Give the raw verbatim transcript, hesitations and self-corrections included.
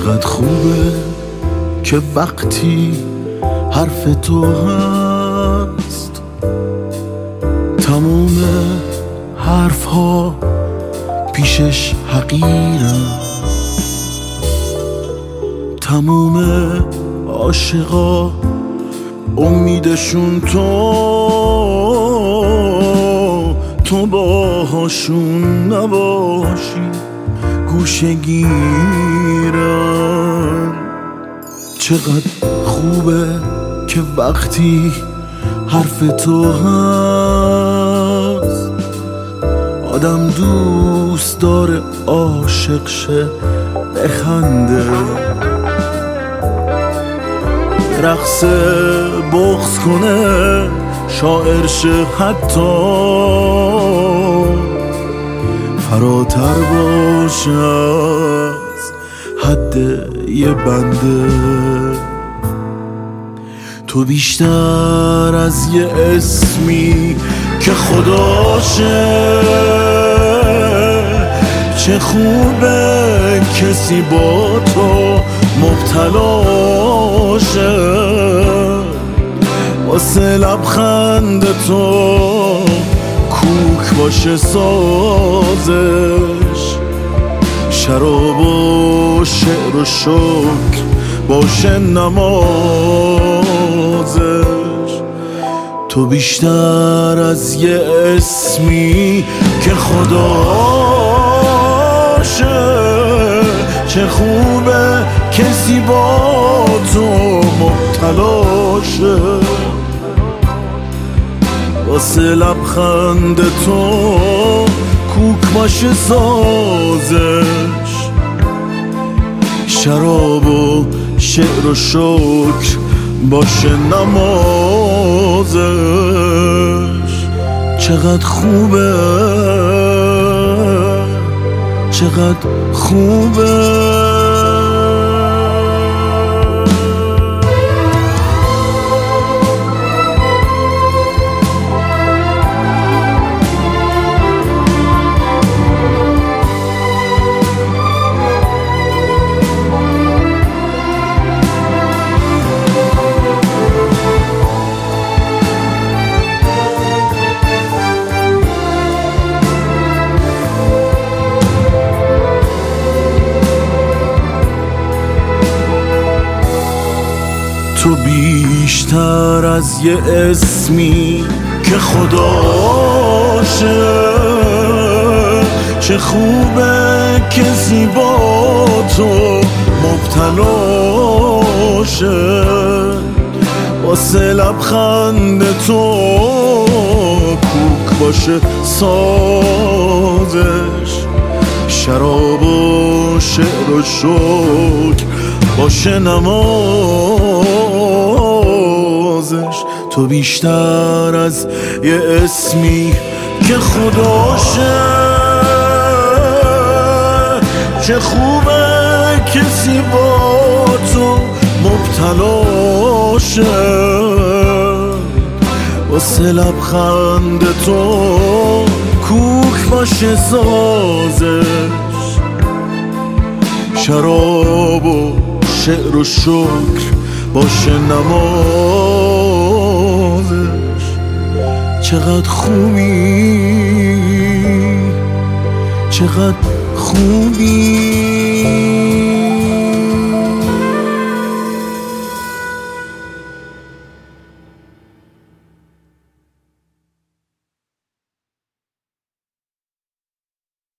چقدر خوبه که وقتی حرف تو هست تموم حرف ها پیشش حقیرن، تموم عاشقا امیدشون تو تو باهاشون نباشی گوشه گیرن. چقدر خوبه که وقتی حرف تو هست آدم دوست داره عاشق شه بخنده، رقص بغض کنه شاعر شه حتی فراتر باشه از حد یه بنده. تو بیشتر از یه اسمی که خداشه، چه خوبه کسی با تو مبتلاشه، واسه لبخند تو کوک باشه سازش، شراب و شعر و شکر باشه نمازش. تو بیشتر از یه اسمی که خداشه، چه خوبه کسی با تو مبتلاشه، واسه لبخند تو کوک باشه سازش، شراب و شعر و شکر باشه نمازش. چقدر خوبه چقدر خوبه. تو بیشتر از یه اسمی که خداشه، چه خوبه کسی با تو مبتلاشه، واسه لبخند تو کوک باشه سازش، شراب و شعر و شکر باشه نمازش. تو بیشتر از یه اسمی که خداشه، چه خوبه کسی با تو مبتلاشه، واسه لبخند تو کوک باشه سازش، شراب و شعر و شکر باشه نمازش. چقدر خوبی چقدر خوبی.